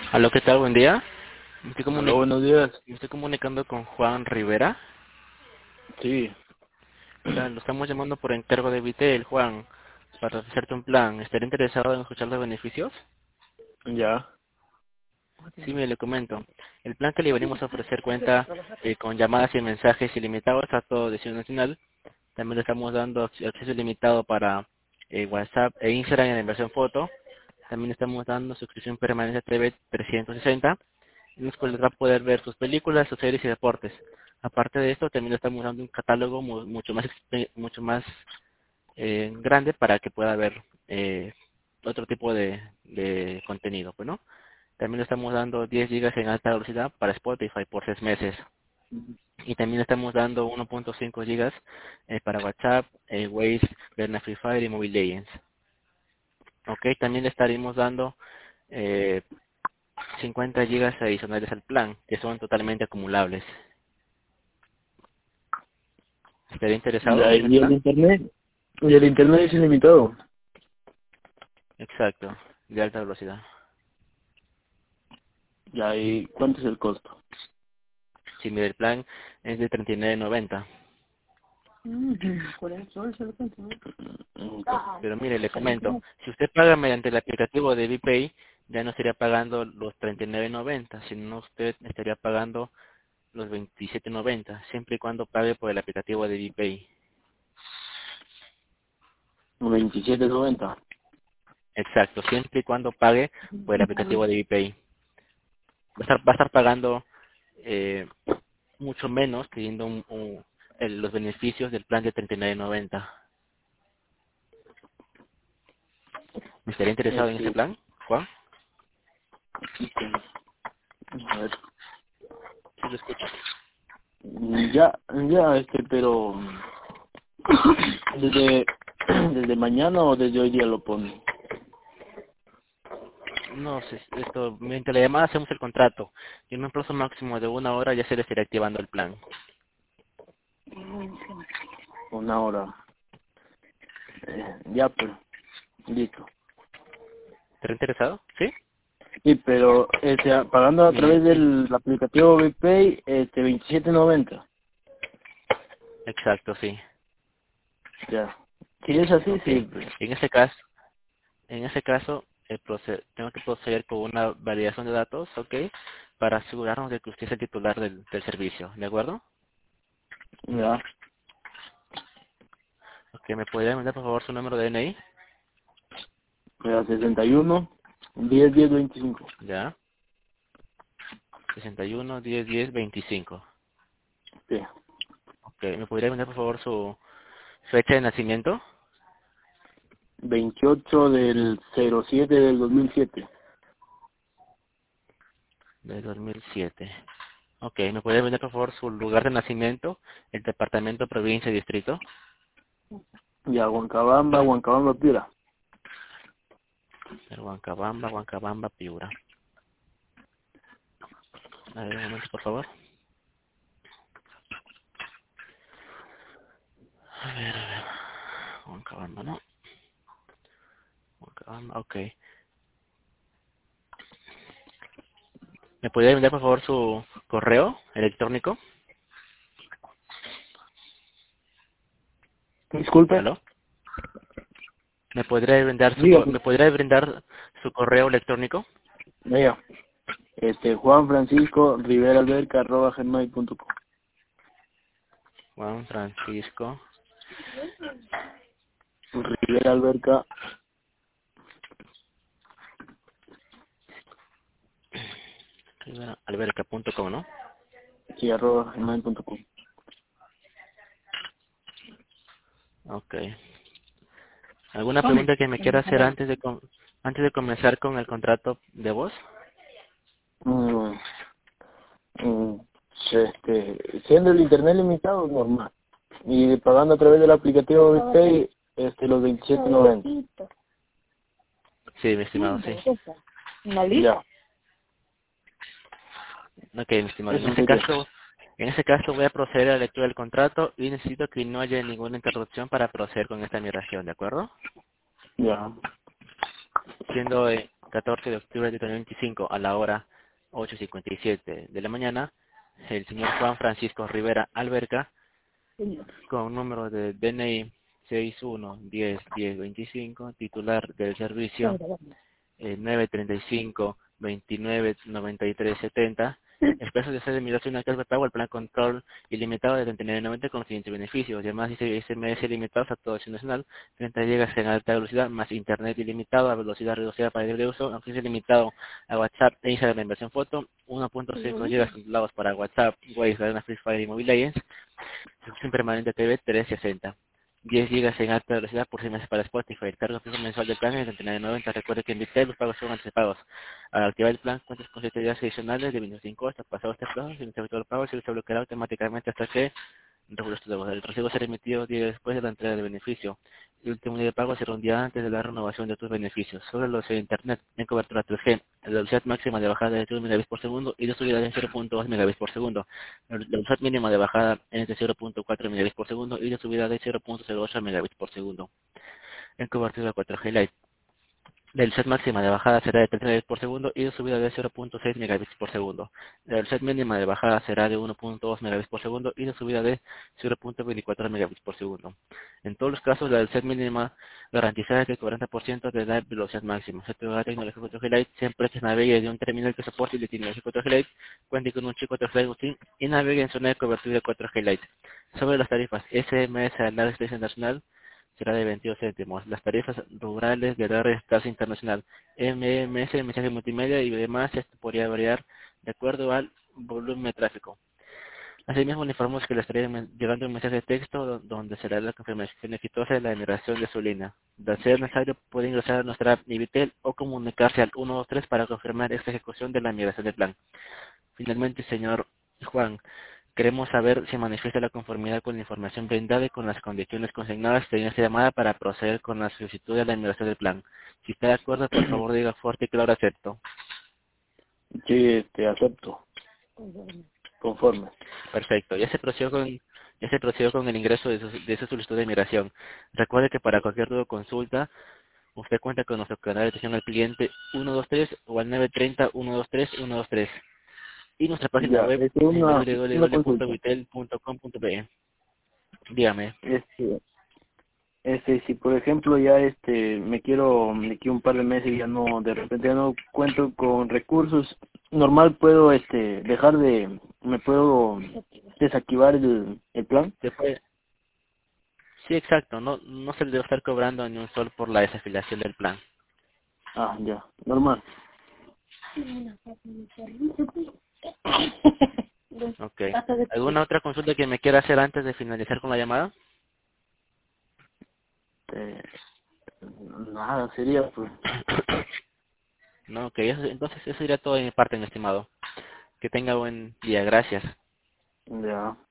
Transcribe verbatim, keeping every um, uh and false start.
Aló, ¿qué tal? Buen día. Me estoy, Hola, comuni- buenos días. me estoy comunicando con Juan Rivera. Sí, O sea, lo estamos llamando por encargo de Vitel, Juan, para ofrecerte un plan. ¿Estaría interesado en escuchar los beneficios? ya. Sí, me le comento. El plan que le venimos a ofrecer cuenta eh, con llamadas y mensajes ilimitados a todo destino nacional. También le estamos dando ac- acceso ilimitado para eh, WhatsApp e Instagram en la versión foto. También estamos dando suscripción permanente a T V trescientos sesenta, en los cuales va a poder ver sus películas, sus series y deportes. Aparte de esto, también le estamos dando un catálogo mu- mucho más expe- mucho más eh, grande para que pueda ver eh, otro tipo de, de contenido, pues, ¿no? También le estamos dando diez gigas en alta velocidad para Spotify por seis meses. Y también le estamos dando uno punto cinco gigas eh, para WhatsApp, eh, Waze, Garena Free Fire y Mobile Legends. Ok, también le estaremos dando eh, cincuenta gigas adicionales al plan, que son totalmente acumulables. ¿Estaría interesado Ya, en el y el plan? internet. Y el internet es ilimitado. Exacto, de alta velocidad. Ya, ¿y cuánto es el costo? Si mire, el plan es de treinta y nueve noventa. Ujú, Por eso es el cuento, ¿no? Mm, ok. Pero mire, le comento, si usted paga mediante el aplicativo de VPay, ya no estaría pagando los treinta y nueve noventa, sino usted estaría pagando los veintisiete noventa, siempre y cuando pague por el aplicativo de VPay. veintisiete noventa. Exacto, siempre y cuando pague por el aplicativo de VPay. Va a estar, va a estar pagando eh, mucho menos teniendo un- un- el- los beneficios del plan de treinta y nueve noventa. ¿Me estaría interesado en ese Este, plan, Juan? a ver. Sí, lo escucho. Mm, Ya, ya, este, pero desde, desde mañana o desde hoy día lo pone. No sé, esto, mientras la llamada hacemos el contrato. Y en un plazo máximo de una hora ya se le estaría activando el plan. Una hora. Eh, ya, pues, listo. ¿Estaría interesado? Sí. Sí, pero este, pagando a Mire, través del aplicativo BPay, este, veintisiete noventa. exacto, sí. Ya. Si es así, Ok. sí. Pues. En ese caso, en ese caso, el proce- tengo que proceder con una validación de datos, ok, para asegurarnos de que usted es el titular del, del servicio, ¿de acuerdo? Ya. Ok, ¿me podría mandar por favor su número de N I? Ya, sesenta y uno, diez, diez, veinticinco. Ya, sesenta y uno, diez, diez, veinticinco. Sí. Ok, ¿me podría mandar por favor su fecha de nacimiento? veintiocho del cero siete del dos mil siete. De dos mil siete. Ok, ¿me podría mandar por favor su lugar de nacimiento, el departamento, provincia y distrito? Ya, Huancabamba, Huancabamba, Piura. El Huancabamba, Huancabamba, Piura. A ver, un momento por favor. A ver, a ver. Huancabamba, ¿no? Huancabamba, ok. ¿Me podría mandar por favor su correo electrónico? Disculpe. ¿Aló? ¿Me podría brindar su, co- Dígame. ¿me podría brindar su correo electrónico? Mira, este, Juan Francisco Rivera Alberca, arroba gmail punto com. Juan Francisco Rivera Alberca, alberca punto com, ¿no? sí, arroba gmail punto com. Ok. ¿Alguna pregunta que me quiera hacer antes de com- antes de comenzar con el contrato de voz? Mm, mm, este, siendo el internet limitado, normal. Y pagando a través del aplicativo BPay, este, los veintisiete noventa. Sí, mi estimado, sí. Ya, Ok, mi estimado. En eso ese sería. caso, en ese caso voy a proceder a la lectura del contrato y necesito que no haya ninguna interrupción para proceder con esta migración, ¿de acuerdo? Ya. Siendo eh, catorce de octubre de dos mil veinticinco a la hora ocho y cincuenta y siete de la mañana, el señor Juan Francisco Rivera Alberca, con número de D N I seis uno diez diez veinticinco, titular del servicio eh, nueve treinta y cinco veintinueve noventa y tres setenta. En caso de ser de migración a cargo de pago, el plan control ilimitado de treinta y nueve noventa con los siguientes beneficios: llamadas y S M S ilimitados a toda nacional, treinta gigas en alta velocidad, más internet ilimitado a velocidad reducida para libre uso, acceso ilimitado a WhatsApp e Instagram en versión foto, uno punto cinco gigas controlados para WhatsApp, Waze, Arena Free Fire y Mobile Legends, suscripción permanente T V trescientos sesenta. diez gigas en alta velocidad por seis meses para Spotify. El cargo fijo mensual del plan es de treinta y nueve noventa. Recuerde que en Vitel los pagos son anticipados. Al activar el plan, cuentas con siete días adicionales de veinticinco hasta pasado este plazo. Si no se efectúa el pago, el servicio bloqueará automáticamente hasta que el recibo será emitido días después de la entrega del beneficio. El último día de pago será un día antes de la renovación de tus beneficios. Sobre los de Internet, en cobertura tres G, la velocidad máxima de bajada es de un megabits por segundo y de subida de cero punto dos megabits por segundo. La velocidad mínima de bajada es de cero punto cuatro megabits por segundo y de subida de cero punto cero ocho megabits por segundo. En cobertura cuatro G Lite, la velocidad máxima de bajada será de tres megabits por segundo y de subida de cero punto seis megabits por segundo. La velocidad mínima de bajada será de uno punto dos megabits por segundo y de subida de cero punto veinticuatro megabits por segundo. En todos los casos, la velocidad mínima garantizada es del cuarenta por ciento de la velocidad máxima. Se te da tecnología cuatro G Lite siempre que navegue de un terminal que soporte la tecnología cuatro G Lite, cuente con un chip cuatro G Lite y navegue en zona de cobertura cuatro G Lite. Sobre las tarifas S M S a la red nacional, será de veintidós céntimos. Las tarifas rurales de la red tasa internacional M M S, mensaje multimedia y demás, esto podría variar de acuerdo al volumen de tráfico. Asimismo, le informamos que le estaría llegando un mensaje de texto do- donde será la confirmación exitosa de la migración de su línea. De ser necesario, puede ingresar a nuestra app Nibitel o comunicarse al uno dos tres para confirmar esta ejecución de la migración del plan. Finalmente, señor Juan, queremos saber si manifiesta la conformidad con la información brindada y con las condiciones consignadas en esta llamada para proceder con la solicitud de la migración del plan. Si está de acuerdo, por favor diga fuerte y claro acepto. Sí, este, acepto, conforme. Perfecto. Ya se procedió con, ya se procedió con el ingreso de su, de su solicitud de migración. Recuerde que para cualquier duda o consulta, usted cuenta con nuestro canal de atención al cliente ciento veintitrés o al nueve tres cero, ciento veintitrés, ciento veintitrés. Y nuestra página Ya, web este, en una, w w una w punto consulta. vitel punto com punto pe. Dígame. Este, este, si por ejemplo ya este, me quiero, de aquí un par de meses y ya no, de repente ya no cuento con recursos, normal puedo este, dejar de, me puedo desactivar el, el plan. Se puede, sí, exacto. No, no se le debe estar cobrando ni un sol por la desafiliación del plan. Ah, ya, normal. Ok. ¿Alguna otra consulta que me quiera hacer antes de finalizar con la llamada? Eh, nada, sería pues, No, ok. Eso, entonces eso sería todo de mi parte, mi estimado. Que tenga buen día. Gracias. ya.